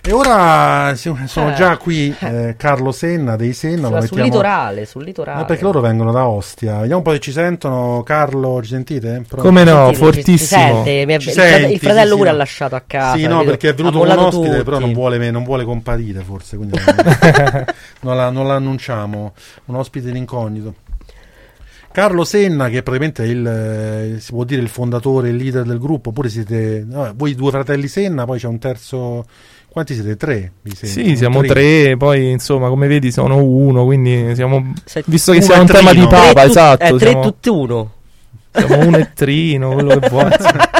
E ora sono già qui Carlo Senna dei Senna. Lo sul litorale. Perché loro vengono da Ostia. Vediamo un po' se ci sentono. Carlo, ci sentite? Come no, fortissimo. Il fratello pure ha lasciato a casa. Sì, no, perché è venuto un ospite, tutti. Però non vuole comparire forse, quindi non l'annunciamo. Un ospite in incognito. Carlo Senna, che praticamente è si può dire il fondatore, il leader del gruppo. Oppure siete voi due fratelli Senna, poi c'è un terzo. Quanti siete? 3? Sì, siamo 3, poi insomma come vedi sono 1, quindi siamo, visto che uno siamo un tema di papa, esatto. 3 tutti 1. Siamo un ettrino, quello che vuoi.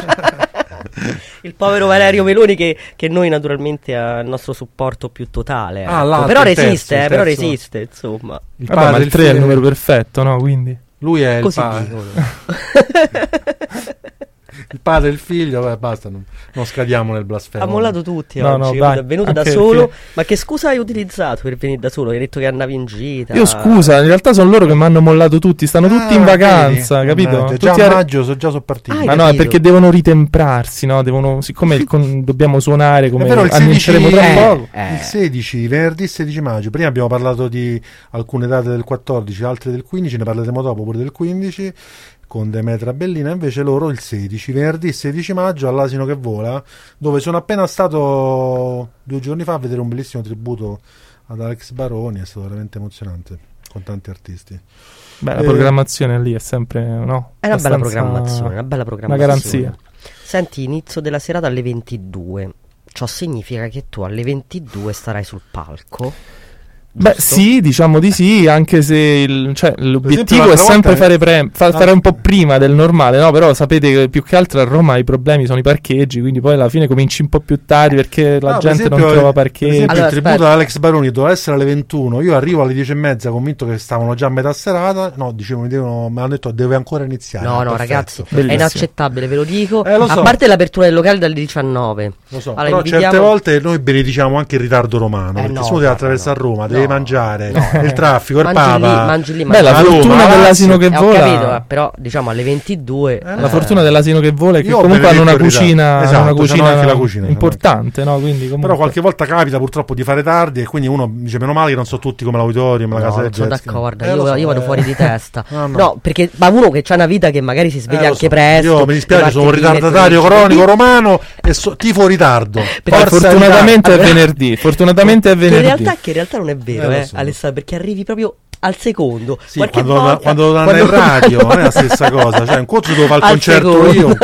Il povero Valerio Meloni che noi naturalmente ha il nostro supporto più totale. Però resiste, insomma. Ma il 3 è il numero perfetto, no? Quindi lui è così il il padre e il figlio, basta, non scadiamo nel blasfemo. Ha mollato tutti oggi, è venuto da solo. Ma che scusa hai utilizzato per venire da solo? Hai detto che andavi in gita. Io scusa, in realtà sono loro che mi hanno mollato tutti, stanno tutti in vacanza, capito? Già a maggio sono partiti. Ma no, è perché devono ritemprarsi, no? Siccome dobbiamo suonare, come annunceremo tra poco. Il 16, venerdì 16 maggio. Prima abbiamo parlato di alcune date del 14, altre del 15, ne parleremo dopo pure del 15. Con Demetra Bellina, invece loro il 16, venerdì 16 maggio all'Asino che vola, dove sono appena stato 2 giorni fa a vedere un bellissimo tributo ad Alex Baroni, è stato veramente emozionante, con tanti artisti. Beh, la programmazione lì è sempre, no? È una bella programmazione, una garanzia. Senti, inizio della serata alle 22, ciò significa che tu alle 22 starai sul palco? Beh, sì, diciamo di sì, anche se l'obiettivo è sempre fare un po' prima del normale, no? Però sapete che più che altro a Roma i problemi sono i parcheggi, quindi poi alla fine cominci un po' più tardi perché la gente non trova parcheggi. Il tributo ad Alex Baroni doveva essere alle 21, io arrivo alle 10:30 convinto che stavano già a metà serata, mi hanno detto deve ancora iniziare. No, ragazzi, bellissimo. È inaccettabile, ve lo dico, lo so. A parte l'apertura del locale dalle 19. Lo so, allora, però certe volte noi benediciamo anche il ritardo romano, perché se uno deve attraversare Roma, deve mangiare, il traffico, il papa. Mangi lì, la fortuna dell'asino che vola. Ho capito, però diciamo alle 22. La fortuna dell'asino che vola è che comunque hanno una cucina, anche la cucina importante, no? Quindi comunque. Però qualche volta capita purtroppo di fare tardi e quindi uno dice meno male che non sono tutti come l'auditorium, la casa del sono d'accordo, io vado fuori di testa. No, perché ma uno che c'ha una vita che magari si sveglia anche presto. Io mi dispiace, sono un ritardatario cronico romano e tifo ritardo. Fortunatamente è venerdì. Che in realtà non è vero, Alessandro, perché arrivi proprio al secondo. Sì, quando danno in radio non è la stessa cosa. Cioè, un conto devo fare il concerto io.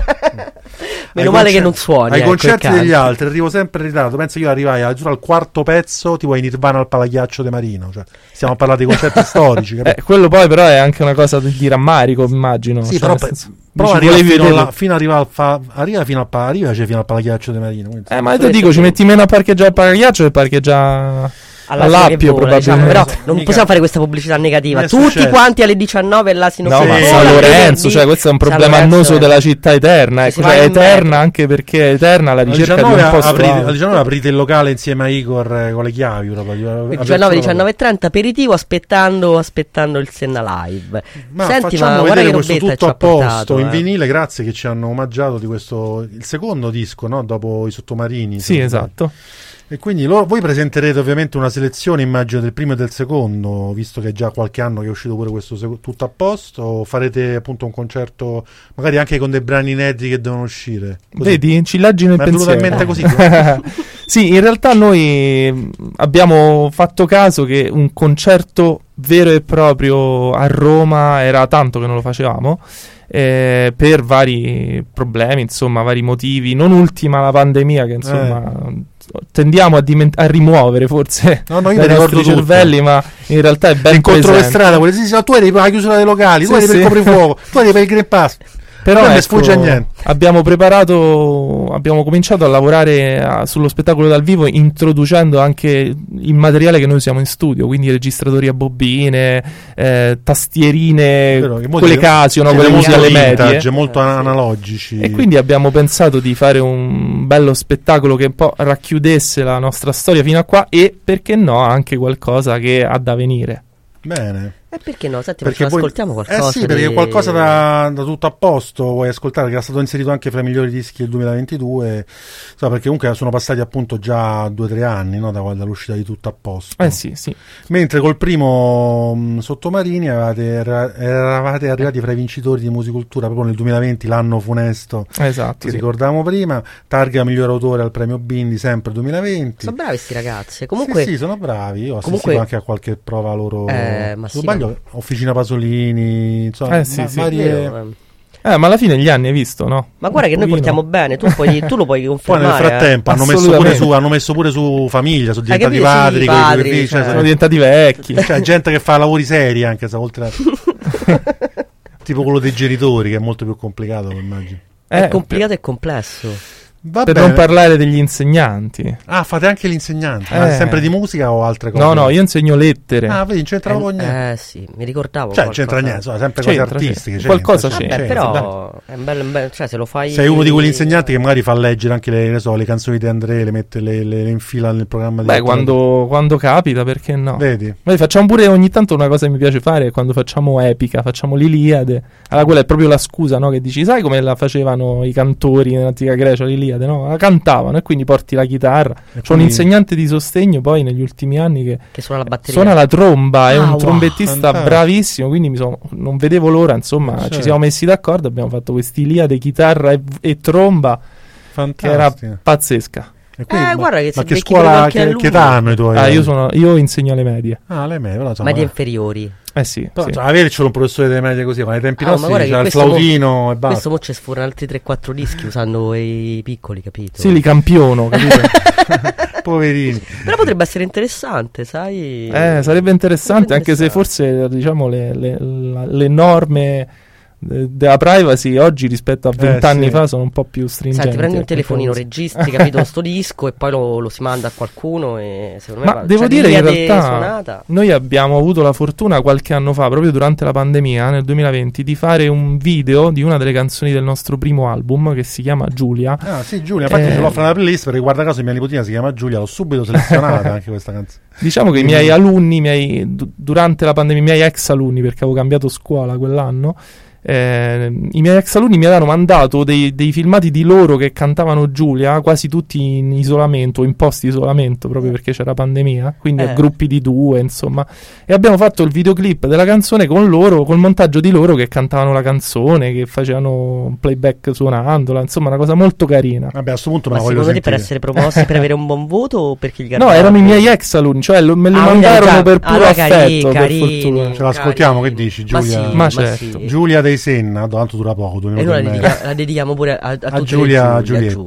Meno male che non suoni. Ai concerti degli altri arrivo sempre in ritardo. Penso che io arrivai al quarto pezzo, tipo in Nirvana al Palaghiaccio de Marino. Cioè, stiamo a parlare di concerti storici. Quello poi però è anche una cosa di rammarico, immagino. Sì, cioè, però arriva fino al Palaghiaccio de Marino. Ma io ti dico, ci metti meno a parcheggiare al Palaghiaccio che parcheggiare all'Appio, probabilmente. Diciamo, però non possiamo fare questa pubblicità negativa. Tutti quanti alle 19 all'Asino che vola. San Lorenzo, cioè questo è un problema annoso della città eterna, cioè eterna anche perché è eterna la ricerca di un posto. Alle 19 aprite il locale insieme a Igor con le chiavi. 19:30 aperitivo aspettando il Senna Live. Senti, ma guarda che questo robetta tutto ci a ha portato, in vinile, grazie che ci hanno omaggiato di questo, il secondo disco, no? Dopo i Sottomarini. Sì, esatto. E quindi voi presenterete ovviamente una selezione, immagino, del primo e del secondo, visto che è già qualche anno che è uscito pure questo tutto a posto, o farete appunto un concerto magari anche con dei brani inediti che devono uscire? Così. Vedi, ci laggi nel pensiero. È venuto in mente così. Sì, in realtà noi abbiamo fatto caso che un concerto vero e proprio a Roma era tanto che non lo facevamo. Per vari problemi, insomma, vari motivi, non ultima la pandemia che insomma tendiamo a rimuovere forse dai nostri cervelli, ma in realtà è ben incontro presente. per strada, tu eri per la chiusura dei locali, tu eri per il coprifuoco, tu eri per il Green Pass. Però non mi sfugge a niente. Abbiamo cominciato a lavorare sullo spettacolo dal vivo, introducendo anche il materiale che noi usiamo in studio, quindi registratori a bobine, tastierine, quelle Casio, no? Quelle musiche alle medie, molto analogici. E quindi abbiamo pensato di fare un bello spettacolo che un po' racchiudesse la nostra storia fino a qua e, perché no, anche qualcosa che ha da venire. Bene. Perché no? Senti, perché ascoltiamo qualcosa. Sì, perché qualcosa da tutto a posto vuoi ascoltare, che era stato inserito anche fra i migliori dischi del 2022, perché comunque sono passati appunto già 2-3 anni, no, dall'uscita di Tutto a posto. Sì. Mentre col primo Sottomarini eravate arrivati fra i vincitori di Musicultura proprio nel 2020, l'anno funesto, esatto, che ricordavamo prima, targa miglior autore al premio Bindi, sempre 2020. Sono bravi sti ragazzi. Comunque sì, sono bravi. Io ho assistito anche a qualche prova loro. Ma se sbaglio, Officina Pasolini, insomma, varie. Ma alla fine gli anni hai visto, no? Ma guarda che noi portiamo bene, tu lo puoi confermare. Poi nel frattempo hanno messo pure su famiglia, sono diventati padri, sono diventati vecchi. Cioè gente che fa lavori seri anche se oltre tipo quello dei genitori, che è molto più complicato, immagino. È complicato e complesso. Per non parlare degli insegnanti. Fate anche gli insegnanti, ma sempre di musica o altre cose? No, io insegno lettere. Vedi, c'entrava con niente. Sì, mi ricordavo. Cioè, c'entra niente, sono sempre cose artistiche. Qualcosa c'entra. Però è bello, cioè se lo fai. Sei uno di quegli insegnanti che magari fa leggere anche le canzoni di André, le mette, le infila nel programma di. Quando capita, perché no? Vedi? Noi facciamo pure ogni tanto una cosa che mi piace fare, quando facciamo epica, facciamo l'Iliade. Allora quella è proprio la scusa, no? Che dici, sai come la facevano i cantori nell'antica Grecia, l'Iliade, no? La cantavano e quindi porti la chitarra. C'è un insegnante di sostegno poi negli ultimi anni che suona la batteria, suona la tromba, è un trombettista bravissimo, quindi non vedevo l'ora, insomma, ci siamo messi d'accordo, abbiamo fatto quest'Iliade, chitarra e tromba, che era pazzesca. Guarda che ma che scuola, che età hanno i tuoi? Io insegno alle medie. Le medie, medie inferiori. Sì. Avercelo un professore delle medie così, ma ai tempi nostri c'era il flautino e basta. Questo mo ci sforna altri 3-4 dischi usando i piccoli, capito? Sì, li campiono, capito? Poverini. Però potrebbe essere interessante, sai? Sarebbe interessante, anche se forse, diciamo, le norme della privacy oggi rispetto a 20 anni fa sono un po' più stringenti. Senti, prendi un telefonino, registri, capito, sto disco e poi lo si manda a qualcuno e secondo me devo dire in realtà noi abbiamo avuto la fortuna qualche anno fa, proprio durante la pandemia, nel 2020, di fare un video di una delle canzoni del nostro primo album che si chiama Giulia. Sì, Giulia, infatti ce l'ho fra la playlist perché guarda caso mia nipotina si chiama Giulia, l'ho subito selezionata anche questa canzone. Diciamo che i miei alunni, durante la pandemia, i miei ex alunni, perché avevo cambiato scuola quell'anno, i miei ex alunni mi avevano mandato dei filmati di loro che cantavano Giulia, quasi tutti in isolamento, in post isolamento, proprio perché c'era pandemia, quindi a gruppi di 2, insomma, e abbiamo fatto il videoclip della canzone con loro, col montaggio di loro che cantavano la canzone, che facevano un playback suonandola, insomma una cosa molto carina. Vabbè, a questo punto ma secondo te per essere promossi, per avere un buon voto o perché gli No, erano i miei ex alunni, cioè me li mandarono per puro affetto, per fortuna. Ce l'ascoltiamo, che dici, Giulia? Ma certo. Giulia dei Senna, tanto dura poco, 2 minuti e noi la dedichiamo pure a Giulietta.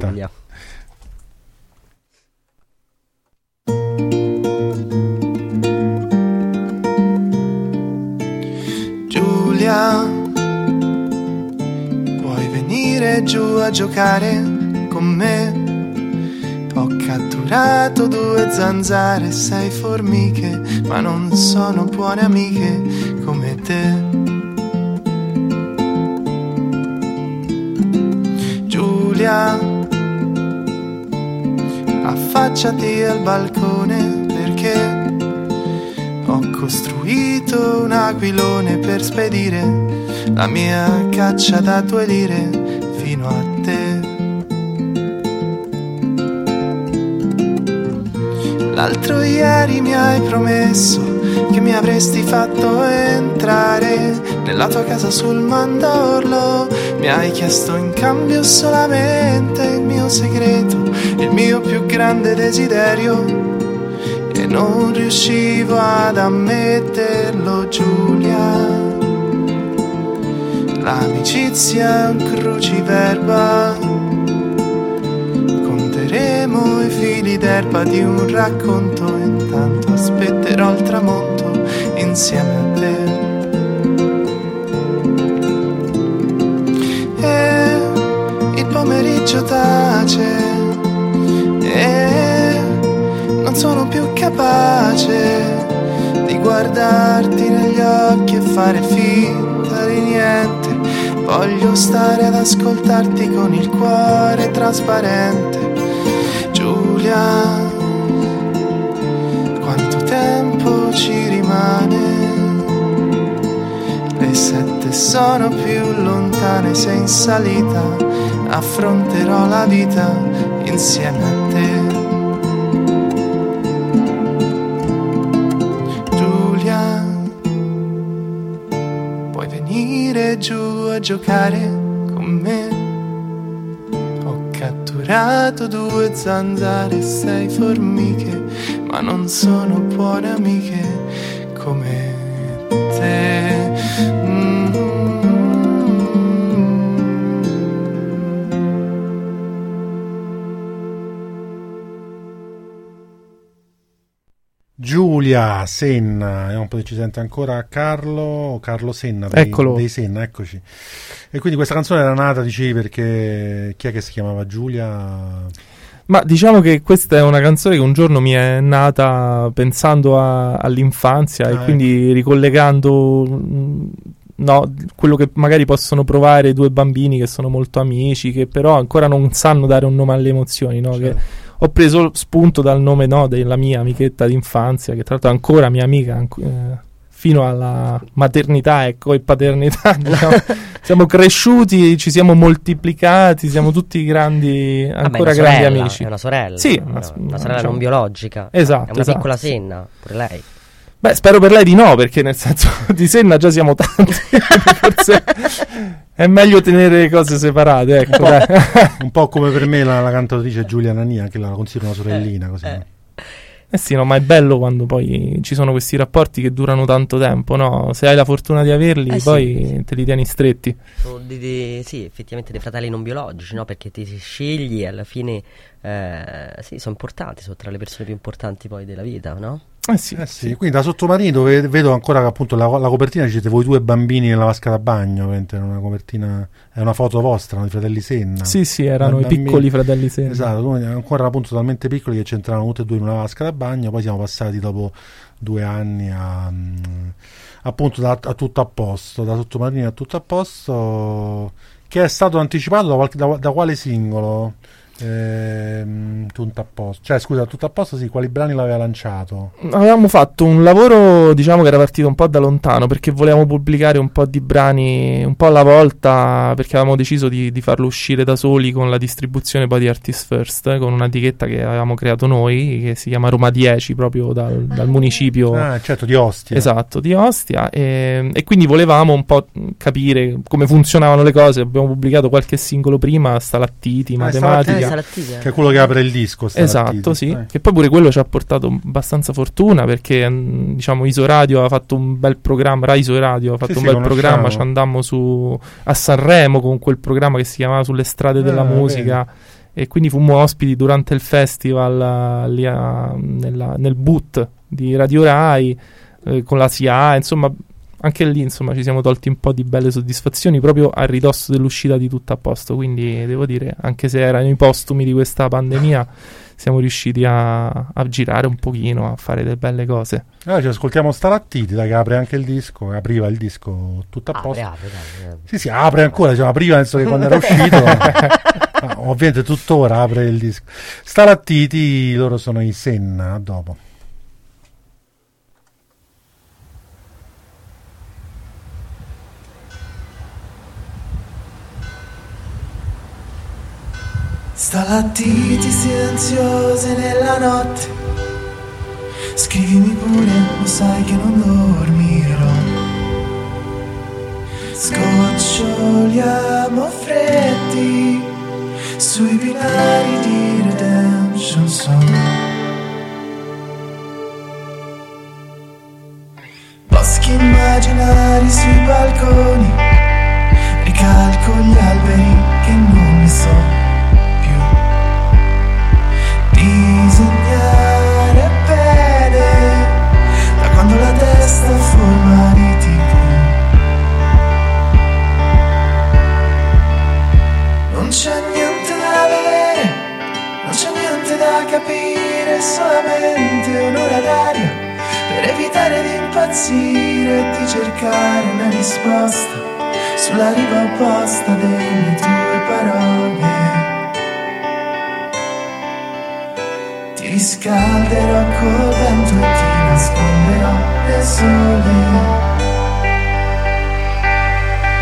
Giulia, vuoi venire giù a giocare con me? Ho catturato 2 zanzare, 6 formiche, ma non sono buone amiche come te. Giulia, affacciati al balcone perché ho costruito un aquilone per spedire la mia caccia da 2 lire fino a te. L'altro ieri mi hai promesso che mi avresti fatto entrare nella tua casa sul mandorlo. Mi hai chiesto in cambio solamente il mio segreto, il mio più grande desiderio, e non riuscivo ad ammetterlo, Giulia. L'amicizia è un cruciverba, conteremo i fili d'erba di un racconto, intanto aspetterò il tramonto insieme a te. Pomeriggio tace e non sono più capace di guardarti negli occhi e fare finta di niente. Voglio stare ad ascoltarti con il cuore trasparente. Giulia, quanto tempo ci rimane? sono più lontane se in salita affronterò la vita insieme a te. Giulia, puoi venire giù a giocare con me? Ho catturato 2 zanzare e 6 formiche, ma non sono buone amiche come te. Giulia, Senna, vediamo un po' se ci sente ancora Carlo Senna dei Senna, eccoci. E quindi questa canzone era nata, dicevi, perché chi è che si chiamava Giulia? Ma diciamo che questa è una canzone che un giorno mi è nata pensando all'infanzia e quindi ricollegando quello che magari possono provare 2 bambini che sono molto amici, che però ancora non sanno dare un nome alle emozioni, no? Certo. Che ho preso spunto dal nome della mia amichetta d'infanzia, che tra l'altro è ancora mia amica fino alla maternità e paternità. Diciamo. Siamo cresciuti, ci siamo moltiplicati, siamo tutti grandi, ancora grandi amici. È una sorella, sì, una sorella diciamo, non biologica. Esatto. È una piccola Senna, pure lei. Beh, spero per lei di no, perché nel senso di Senna già siamo tanti. Forse è meglio tenere le cose separate, ecco. Un po' come per me la cantautrice Giulia Nania, che la considero una sorellina, così. Sì, no, ma è bello quando poi ci sono questi rapporti che durano tanto tempo, no? Se hai la fortuna di averli, poi sì. Te li tieni stretti. Sì, effettivamente dei fratelli non biologici, no? Perché ti scegli e alla fine, sì, sono importanti, sono tra le persone più importanti poi della vita, no? Sì. Quindi da Sottomarino vedo ancora che appunto la copertina dicete voi 2 bambini nella vasca da bagno, ovviamente è una copertina, è una foto vostra, no, di fratelli Senna. Sì, erano i piccoli fratelli Senna. Esatto, ancora appunto talmente piccoli che c'entravano tutti e 2 in una vasca da bagno, poi siamo passati dopo 2 anni appunto a Tutto a Posto, da Sottomarino a Tutto a Posto, che è stato anticipato da quale singolo? Tutto a Posto, cioè scusa, Tutto a Posto, sì, quali brani l'aveva lanciato? Avevamo fatto un lavoro, diciamo, che era partito un po' da lontano, perché volevamo pubblicare un po' di brani un po' alla volta, perché avevamo deciso di farlo uscire da soli con la distribuzione poi di Artist First, con un'etichetta che avevamo creato noi, che si chiama Roma 10, proprio dal municipio certo, di Ostia. Esatto, di Ostia, e quindi volevamo un po' capire come funzionavano le cose. Abbiamo pubblicato qualche singolo prima, Stalattiti, Matematica, che è quello che apre il disco. Esatto, sì. Che poi pure quello ci ha portato abbastanza fortuna, perché diciamo Isoradio aveva fatto un bel programma, Rai Isoradio aveva fatto un bel programma, ci andammo a Sanremo con quel programma che si chiamava Sulle strade della musica, e quindi fummo ospiti durante il festival lì nel boot di Radio Rai, con la SIA, insomma. Anche lì, insomma, ci siamo tolti un po' di belle soddisfazioni proprio a ridosso dell'uscita di Tutto a Posto. Quindi devo dire, anche se erano i postumi di questa pandemia, siamo riusciti a girare un pochino, a fare delle belle cose. Allora ci ascoltiamo Stalattiti, che apre anche il disco, apriva il disco Tutto a Posto. Apre. Sì, apre ancora, cioè, apriva penso che quando era uscito. Ovviamente tuttora apre il disco. Stalattiti, loro sono i Senna, a dopo. Stalattiti silenziose nella notte, scrivimi pure, lo sai che non dormirò. Scoccioliamo freddi sui binari di Redemption Song. Boschi immaginari sui balconi, ricalco gli alberi che non mi so disegnare bene, da quando la testa forma di TV. Non c'è niente da vedere, non c'è niente da capire, solamente un'ora d'aria per evitare di impazzire e di cercare una risposta sulla riva opposta delle tue parole. Ti riscalderò col vento e ti nasconderò nel sole.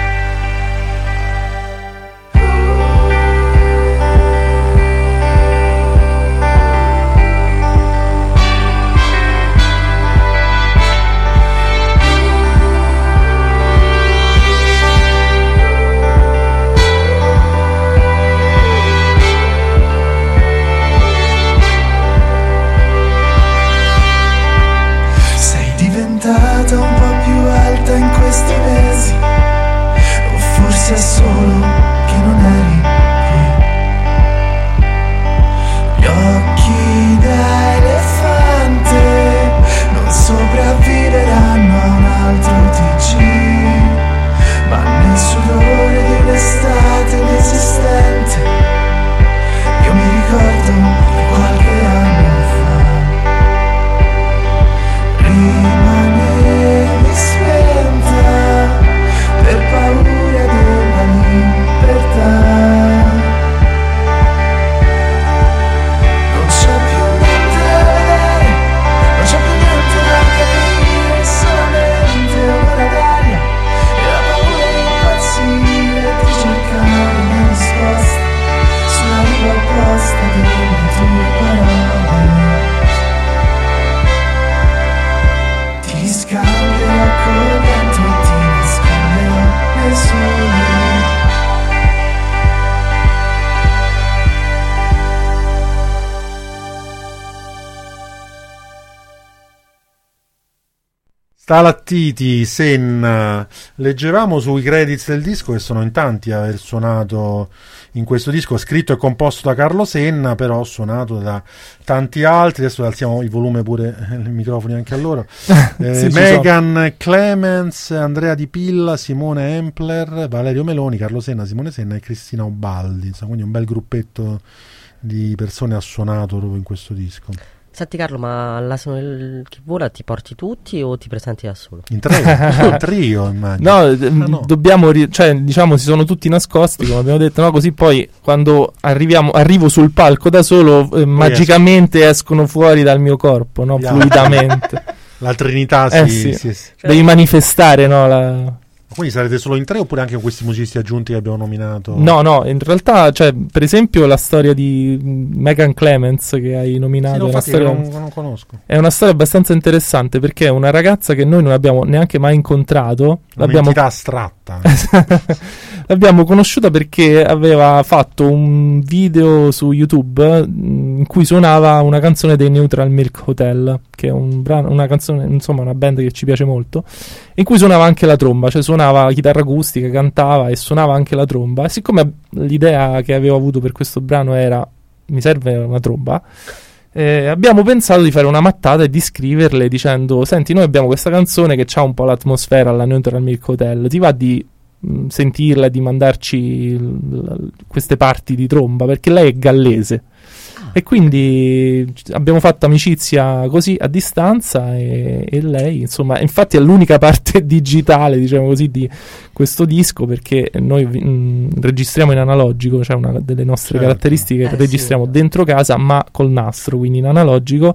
Stalattiti, Senna. Leggevamo sui credits del disco che sono in tanti a aver suonato in questo disco, scritto e composto da Carlo Senna, però suonato da tanti altri. Adesso alziamo il volume pure, i microfoni anche a loro. Sì, Megan Clemens, Andrea Di Pilla, Simone Empler, Valerio Meloni, Carlo Senna, Simone Senna e Cristina Ubaldi. Insomma, quindi un bel gruppetto di persone ha suonato proprio in questo disco. Senti Carlo, ma all'asino del Chi Vola ti porti tutti o ti presenti da solo? In trio immagino. No, dobbiamo, cioè diciamo si sono tutti nascosti, come abbiamo detto, no? Così poi quando arrivo sul palco da solo, magicamente escono fuori dal mio corpo, no? Fluidamente. La Trinità sì. Devi manifestare, no? Quindi sarete solo in tre oppure anche con questi musicisti aggiunti che abbiamo nominato? No, in realtà, cioè, per esempio la storia di Megan Clemens che hai nominato, sì, non conosco. È una storia abbastanza interessante perché è una ragazza che noi non abbiamo neanche mai incontrato. Un'entità astratta. L'abbiamo conosciuta perché aveva fatto un video su YouTube in cui suonava una canzone dei Neutral Milk Hotel, che è una canzone, insomma, una band che ci piace molto, in cui suonava anche la tromba, cioè suonava chitarra acustica, cantava e suonava anche la tromba. E siccome l'idea che avevo avuto per questo brano era mi serve una tromba, abbiamo pensato di fare una mattata e di scriverle dicendo: senti, noi abbiamo questa canzone che ha un po' l'atmosfera alla Neutral Milk Hotel, ti va di sentirla e di mandarci queste parti di tromba, perché lei è gallese. E quindi abbiamo fatto amicizia così a distanza e lei, insomma, infatti è l'unica parte digitale, diciamo così, di questo disco, perché noi registriamo in analogico, cioè una delle nostre caratteristiche, registriamo dentro casa ma col nastro, quindi in analogico.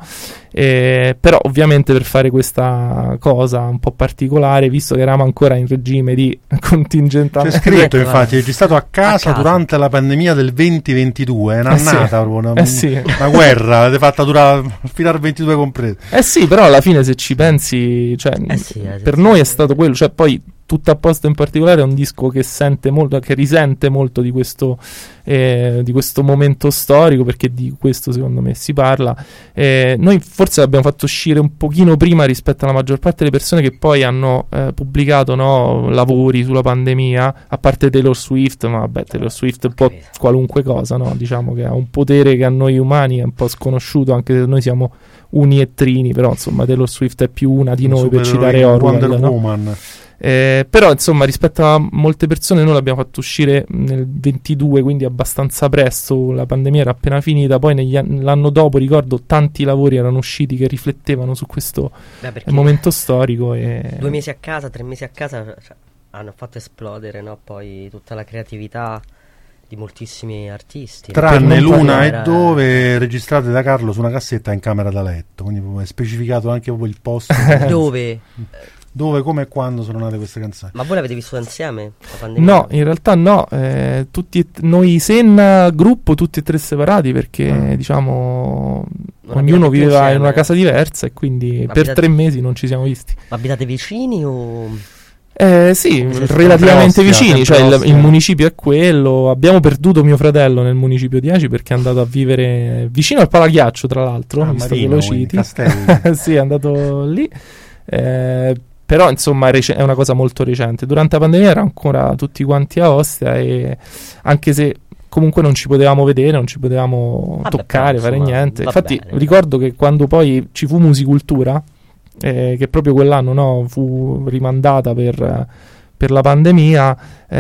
Però ovviamente per fare questa cosa un po' particolare, visto che eravamo ancora in regime di contingentamento, c'è scritto infatti registrato a casa durante la pandemia del 2022, è un'annata una guerra l'avete fatta durare fino al 22 compreso. Sì, però alla fine se ci pensi, cioè, per noi è stato quello, cioè poi Tutto a posto in particolare è un disco che sente molto, che risente molto di questo momento storico, perché di questo secondo me si parla. Noi forse l'abbiamo fatto uscire un pochino prima rispetto alla maggior parte delle persone che poi hanno pubblicato lavori sulla pandemia, a parte Taylor Swift, ma vabbè, Taylor Swift è un po' qualunque cosa, no? Diciamo che ha un potere che a noi umani è un po' sconosciuto, anche se noi siamo uni e trini, però insomma Taylor Swift è più una di noi, per citare Orwell, Wonder Woman. Però insomma rispetto a molte persone noi l'abbiamo fatto uscire nel 22, quindi abbastanza presto, la pandemia era appena finita. Poi l'anno dopo ricordo tanti lavori erano usciti che riflettevano su questo momento storico, e 2 mesi a casa, 3 mesi a casa, cioè, hanno fatto esplodere, no? Poi tutta la creatività di moltissimi artisti, tranne l'una e dove registrate da Carlo su una cassetta in camera da letto, quindi è specificato anche proprio il posto dove, come e quando sono nate queste canzoni. Ma voi l'avete vissuta insieme, la pandemia? No, in realtà no, noi Senna gruppo tutti e tre separati, perché diciamo ognuno viveva in una casa diversa, e quindi per 3 mesi non ci siamo visti. Ma abitate vicini o... Sì, relativamente vicini, cioè il municipio è quello. Abbiamo perduto mio fratello nel municipio 10 perché è andato a vivere vicino al Palaghiaccio, tra l'altro, visto che lo citi. Sì, è andato lì. Però insomma è una cosa molto recente. Durante la pandemia era ancora tutti quanti a Ostia, e anche se comunque non ci potevamo vedere, non ci potevamo toccare, fare niente. Infatti ricordo che quando poi ci fu Musicultura, che proprio quell'anno fu rimandata per la pandemia,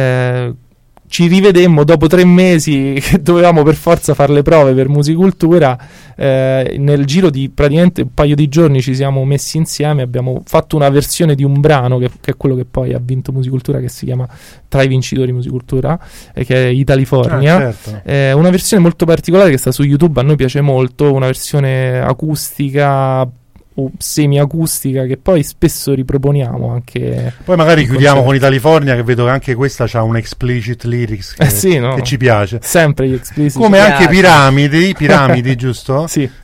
ci rivedemmo dopo 3 mesi che dovevamo per forza fare le prove per Musicultura. Nel giro di praticamente un paio di giorni ci siamo messi insieme, abbiamo fatto una versione di un brano che è quello che poi ha vinto Musicultura, che si chiama tra i vincitori Musicultura, che è Italifornia. Certo. Una versione molto particolare che sta su YouTube, a noi piace molto, una versione acustica o semi-acustica che poi spesso riproponiamo anche. Poi magari chiudiamo con Italifornia, che vedo che anche questa c'ha un explicit lyrics che ci piace. Sempre gli explicit. Come anche Piramidi, giusto? Sì.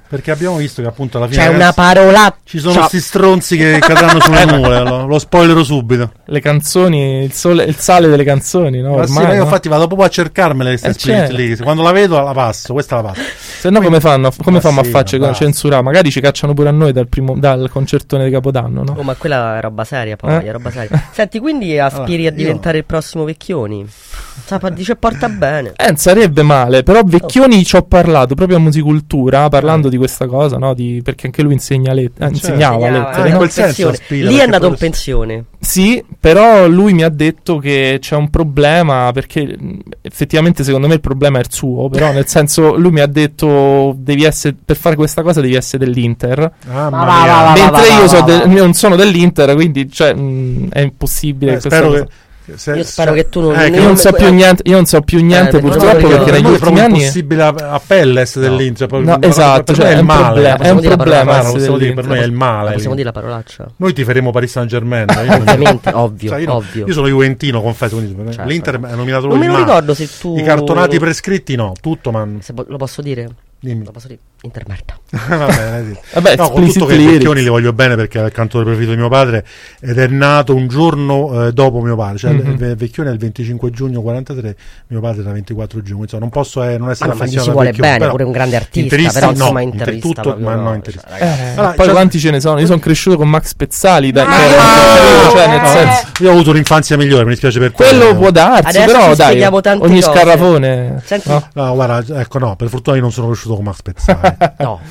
Perché abbiamo visto che appunto alla fine c'è una parola. Ci sono questi stronzi che cadranno sulle nuvole. Lo spoilero subito. Le canzoni, il sale delle canzoni, no? Ormai, io infatti vado proprio a cercarmele queste split lì. Quando la vedo la passo, questa la passo. Se no come fanno? Come fanno a farci censurare? Magari ci cacciano pure a noi dal concertone di Capodanno, no? Oh, ma quella è roba seria, poi è roba seria. Senti, quindi aspiri a diventare il prossimo Vecchioni? Dice porta bene. Sarebbe male, però Vecchioni ci ho parlato proprio a Musicultura, parlando di questa cosa, no? Perché anche lui insegnava lettere. In quel senso lì è andato in pensione. Sì, però lui mi ha detto che c'è un problema, perché effettivamente secondo me il problema è il suo, però nel senso lui mi ha detto per fare questa cosa devi essere dell'Inter. Mentre io non sono dell'Inter, quindi è impossibile. Spero che io spero che tu non io non so più niente purtroppo, perché negli ultimi anni è impossibile a pelle essere dell'Inter. No, esatto, cioè è un problema. È un problema. Per noi è il male. Possiamo dire la parolaccia? Noi ti faremo Paris Saint-Germain. Ovviamente, ovvio. Io sono juventino, confesso. L'Inter è nominato non me lo ricordo se tu. I cartonati prescritti, no, tutto, ma se lo posso dire? Dimmi. Lo posso dire? Intermerta. Vabbè, no, con tutto che i Vecchioni li voglio bene perché è il cantore preferito di mio padre ed è nato un giorno dopo mio padre, cioè Vecchioni è il 25 giugno 43, mio padre era 24 giugno, insomma non posso non essere affezionato si vuole bene, pure un grande artista, però insomma interista tutto, ma no interista. Allora, poi quanti ce ne sono? Io sono cresciuto con Max Pezzali, io ho avuto un'infanzia migliore, mi dispiace per quello può darsi, adesso però dai, ogni scarrafone. No, guarda, ecco no, per fortuna io non sono cresciuto con Max Pezzali. No.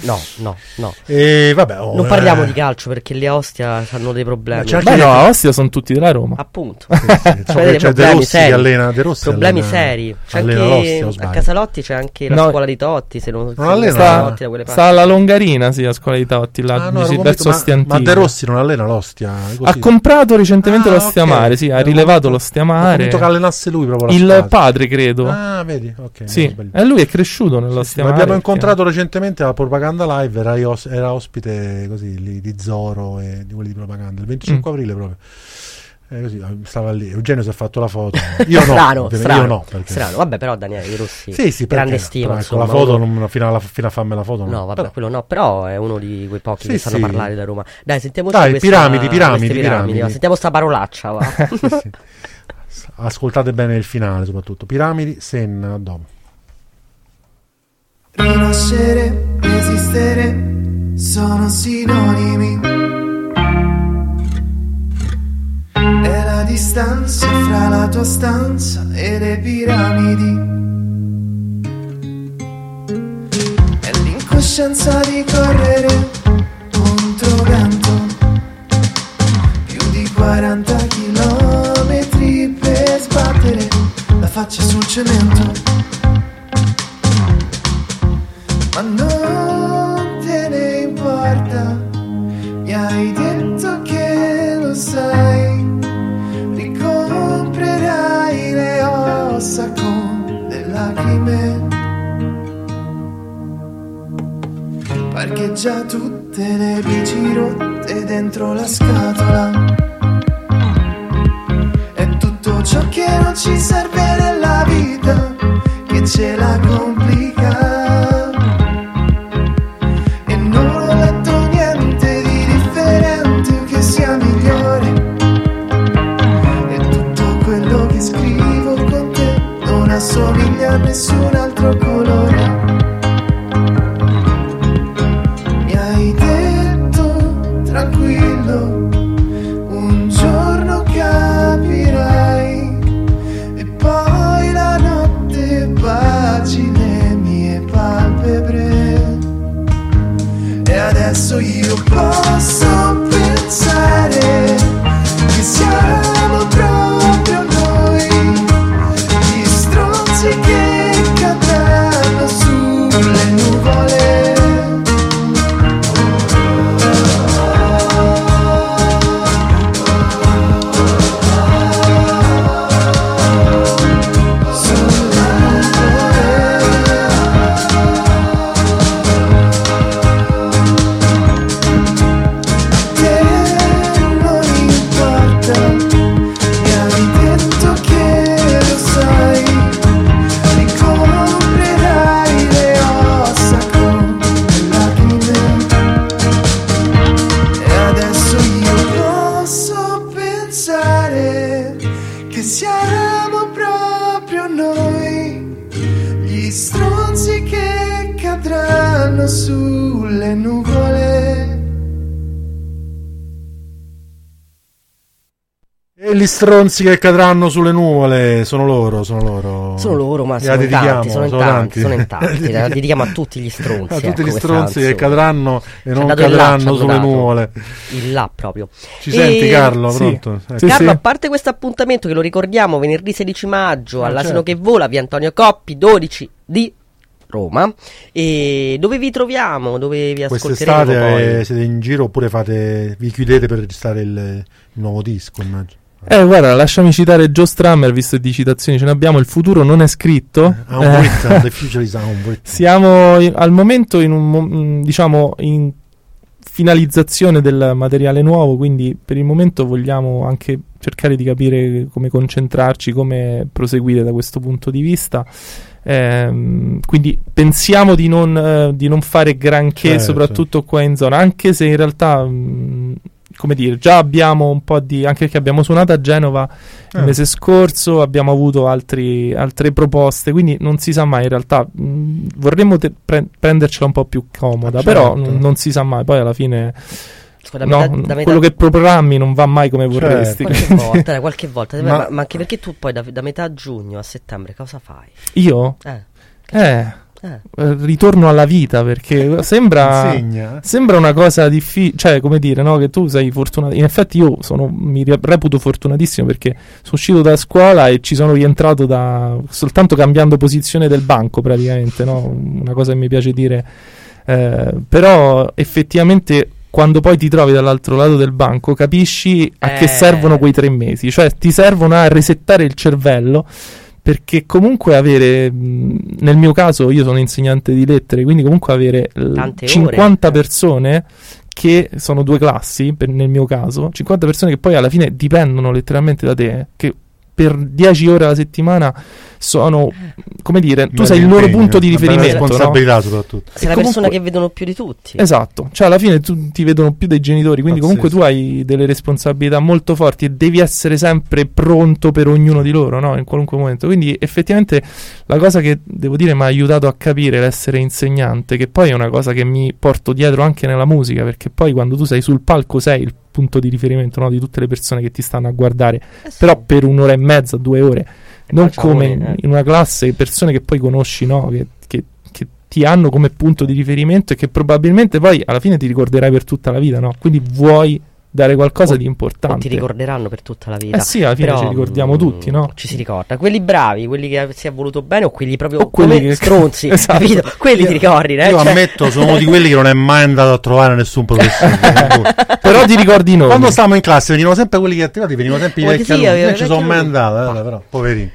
E vabbè, non parliamo di calcio perché lì a Ostia hanno dei problemi. A Ostia sono tutti della Roma. Appunto. C'è De Rossi che allena. Problemi seri. C'è anche a Casalotti c'è anche la scuola di Totti. Se non allena sta alla Longarina, sì, la scuola di Totti, verso Ostiantino. Ma De Rossi non allena l'Ostia? Ha comprato recentemente l'Ostia Mare, sì, ha rilevato l'Ostia Mare. Ha voluto che allenasse lui proprio il padre, credo. Ah, vedi, ok. Sì, e lui è cresciuto nell'Ostia Mare. L'abbiamo incontrato recentemente alla Propaganda Live, era ospite così lì di Zoro e di quelli di Propaganda il 25 aprile proprio. Così stava lì. Eugenio si è fatto la foto. Io no. Strano. Vabbè, però Daniele Rossi, sì, grande stima. Con la foto fino a farmi la foto. No, vabbè, quello no. Però è uno di quei pochi che sanno parlare da Roma. Dai, sentiamo piramidi. Sentiamo sta parolaccia, va. Sì. Ascoltate bene il finale, soprattutto. Piramidi, Sen, dopo. Rinascere, resistere, sono sinonimi. È la distanza fra la tua stanza e le piramidi. È l'incoscienza di correre contro vento. Più di 40 chilometri per sbattere la faccia sul cemento. Ma non te ne importa, mi hai detto che lo sai, ricomprerai le ossa con le lacrime, parcheggia tutte le bici rotte dentro la scatola, è tutto ciò che non ci serve nella vita che ce la complica. Assomiglia a nessun altro colore. Mi hai detto tranquillo, un giorno capirai. E poi la notte baci le mie palpebre. E adesso io posso pensare che siamo proprio noi, che cadranno sulle nuvole. Te non importa, mi gli stronzi che cadranno sulle nuvole sono loro. Ma sono in tanti. La dedichiamo a tutti gli stronzi. A tutti gli stronzi che cadranno e non cadranno sulle nuvole. Il là proprio. Ci senti, Carlo? Pronto? Carlo, a parte questo appuntamento che lo ricordiamo venerdì 16 maggio all'Asino che vola, via Antonio Coppi 12 di Roma. E dove vi troviamo? Dove vi ascolteremo? Quest'estate siete in giro oppure vi chiudete per registrare il nuovo disco, immagino? Guarda, lasciami citare Joe Strummer, visto che di citazioni ce ne abbiamo. Il futuro non è scritto. The future is unwritten. Siamo al momento in finalizzazione del materiale nuovo, quindi per il momento vogliamo anche cercare di capire come concentrarci, come proseguire da questo punto di vista. Quindi pensiamo di non fare granché, certo, soprattutto qua in zona, anche se in realtà come dire, già abbiamo un po' di, anche perché abbiamo suonato a Genova il mese scorso, abbiamo avuto altre proposte, quindi non si sa mai, in realtà vorremmo prendercela un po' più comoda, certo, però non si sa mai, poi alla fine quello che programmi non va mai come vorresti. Qualche volta ma anche perché tu poi da metà giugno a settembre cosa fai? Io? Ritorno alla vita, perché sembra una cosa difficile, cioè come dire, no, che tu sei fortunato. In effetti io mi reputo fortunatissimo, perché sono uscito da scuola e ci sono rientrato soltanto cambiando posizione del banco praticamente, no? Una cosa che mi piace dire, però effettivamente quando poi ti trovi dall'altro lato del banco capisci a che servono quei 3 mesi, cioè ti servono a resettare il cervello, perché comunque avere, nel mio caso io sono insegnante di lettere, quindi comunque avere 50 persone che sono 2 classi, nel mio caso 50 persone che poi alla fine dipendono letteralmente da te, che per 10 ore alla settimana sono, come dire, tu sei il loro punto di riferimento, responsabilità, no? soprattutto. Sei la persona che vedono più di tutti. Esatto, cioè alla fine tu ti vedono più dei genitori, quindi comunque tu hai delle responsabilità molto forti e devi essere sempre pronto per ognuno di loro, no? In qualunque momento. Quindi effettivamente la cosa che devo dire mi ha aiutato a capire l'essere insegnante, che poi è una cosa che mi porto dietro anche nella musica, perché poi quando tu sei sul palco sei il punto di riferimento, no, di tutte le persone che ti stanno a guardare, però per 1 ora e mezza, 2 ore, non come in una classe, persone che poi conosci, no, che ti hanno come punto di riferimento e che probabilmente poi alla fine ti ricorderai per tutta la vita, no? Quindi vuoi dare qualcosa di importante. O ti ricorderanno per tutta la vita. Sì, alla fine ci ricordiamo tutti, no? Ci si ricorda. Quelli bravi, quelli che si è voluto bene, o quelli proprio quelli stronzi, esatto, capito? Quelli ti ricordi, Io ammetto, sono uno di quelli che non è mai andato a trovare nessun professore. Però ti ricordi noi. Quando stavamo in classe venivano sempre quelli che attivati, venivano sempre i vecchi alunni. Non ci sono mai andato, però, poverini.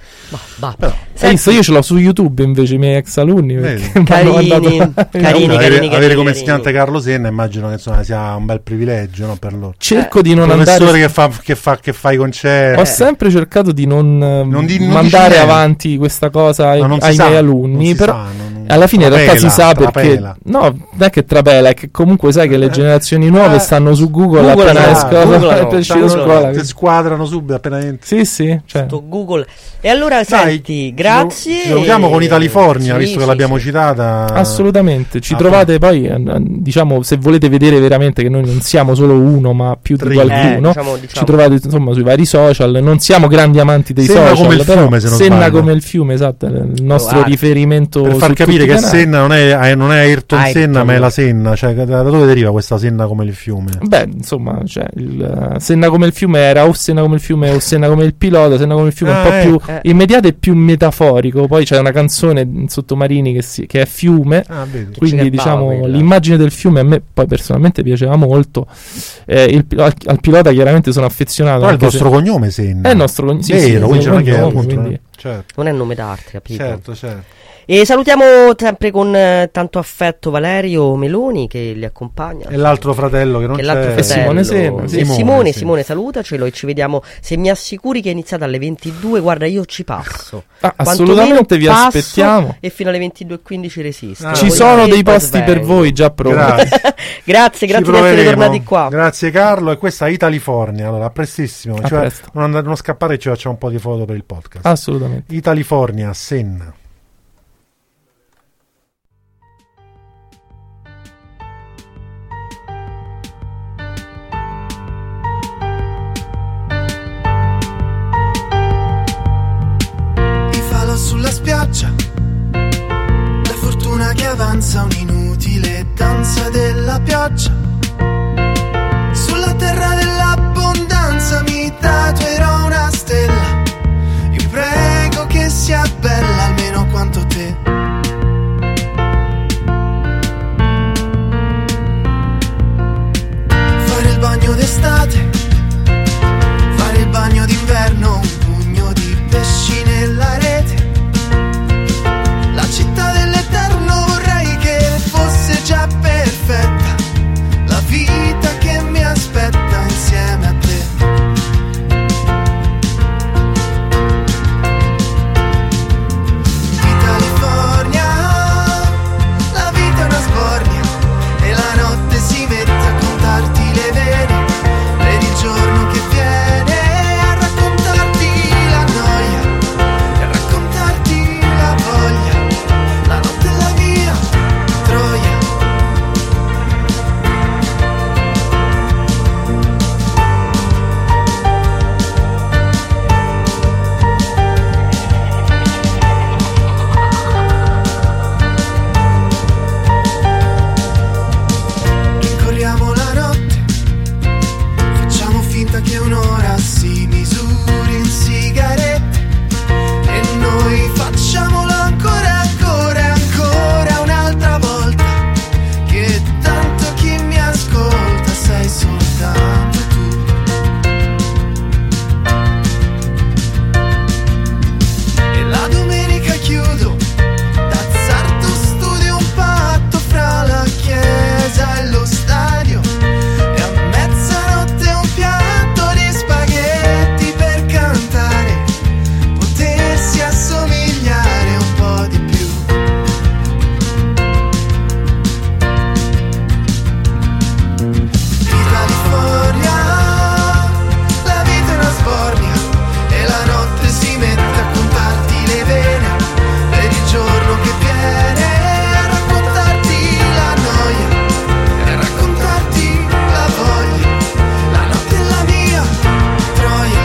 Io ce l'ho su YouTube invece i miei ex alunni, carini. Avere come insegnante Carlo Senna immagino che insomma sia un bel privilegio, no, per loro. Cerco di non andare, professore che fa i concerti. Ho sempre cercato di non mandare avanti questa cosa ai miei alunni, però alla fine in realtà si sa, perché no, non è che trapela, è che comunque sai che le generazioni nuove stanno su Google appena escono scuola, si squadrano subito appena entri. Sì, cioè. Google. E allora senti, grazie. Ci salutiamo con Italifornia, visto che l'abbiamo citata. Assolutamente, ci trovate poi, diciamo, se volete vedere veramente che noi non siamo solo uno ma più di qualcuno, diciamo. Ci trovate insomma sui vari social. Non siamo grandi amanti dei social, come il fiume, se non Senna sbaglio. Come il fiume, esatto, il nostro riferimento, per far capire che Senna non è Ayrton Senna, ma è la Senna, cioè da dove deriva questa Senna come il fiume? Beh, insomma, cioè il Senna come il fiume era o Senna come il fiume o Senna come il pilota. Senna come il fiume è un po' più immediato e più metaforico. Poi c'è una canzone in Sottomarini che è Fiume, quindi diciamo l'immagine del fiume a me poi personalmente piaceva molto. Al pilota chiaramente sono affezionato. Però è il vostro cognome Senna. È il nostro cognome, vero, quindi certo. Non è nome d'arte, capito? Certo. E salutiamo sempre con tanto affetto Valerio Meloni che li accompagna, e l'altro fratello che non c'è, Simone Senna. Simone, salutacelo e ci vediamo. Se mi assicuri che è iniziata alle 22, guarda, io ci passo. Assolutamente vi aspettiamo. E fino alle 22:15 resisto. Ci sono dei posti per voi già pronti. Grazie di essere tornati qua. Grazie Carlo, e questa è Italifornia. Allora, a prestissimo. Non scappare, ci facciamo un po' di foto per il podcast. Assolutamente. Italifornia, Senna. avanza un'inutile danza della pioggia. Sulla terra dell'abbondanza mi tatuerò una stella. Io prego che sia bella almeno quanto te. Fare il bagno d'estate, fare il bagno d'inverno, un pugno di pesci nella rete. La città dell'eterno vorrei che fosse già perfetta, la vita che mi aspetta insieme a te. Di California, la vita è una sbornia e la notte si mette a contarti le vene. Vedi il giorno che viene a raccontarti la noia e a raccontarti la voglia. La notte è la mia troia. Rincorriamo la notte, facciamo finta che un'ora si misuri in sigarette e noi facciamolo ancora, ancora e ancora un'altra volta, che tanto chi mi ascolta sei soltanto tu. E la domenica chiudo d'azzardo, studio un patto fra la chiesa e lo stadio, e a mezzanotte un piatto di spaghetti per cantare, potersi assomigliare un po' di più. Di California, la vita è una sbornia e la notte si mette a contarti le vene. Vedi il giorno che viene a raccontarti la noia e a raccontarti la voglia. La notte è la mia troia.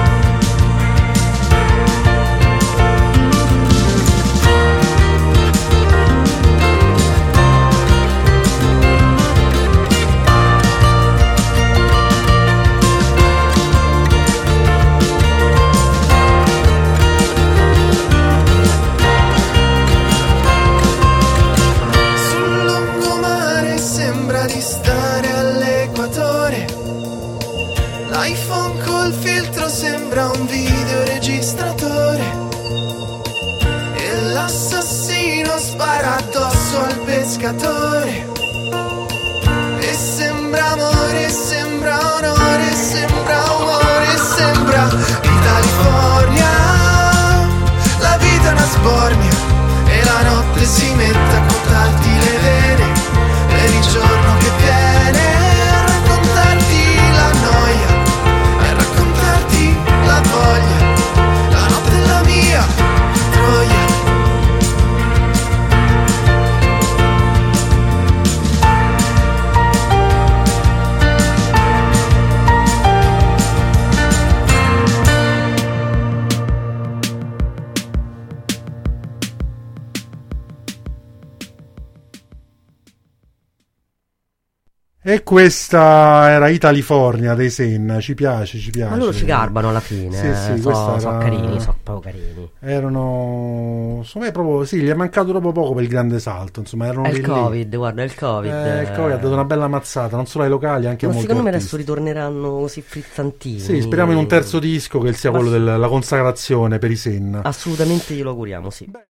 Sul lungomare sembra di stare all'equatore. L'iPhone col filtro sembra un videoregistratore e l'assassino spara addosso al pescatore. E sembra amore, sembra onore, sembra umore, sembra di California. La vita è una sbornia e la notte si mette a contarti le vene. Per il giorno che viene a raccontarti la noia e a raccontarti la voglia. La notte è la mia troia. E questa era Italifornia dei Senna, ci piace, ci piace. Ma loro ci garbano alla fine. Sì, questa sono era- carini, sono proprio carini. Erano, secondo me proprio, sì, gli è mancato proprio poco per il grande salto, insomma, erano È il lì lì. Covid, guarda, è il Covid. Il Covid ha dato una bella mazzata, non solo ai locali, anche a Ma molti secondo me artisti. adesso ritorneranno così frizzantini. Sì, speriamo in un terzo disco che sia Ma quello sì. della consacrazione per i Senna. Assolutamente glielo auguriamo, sì.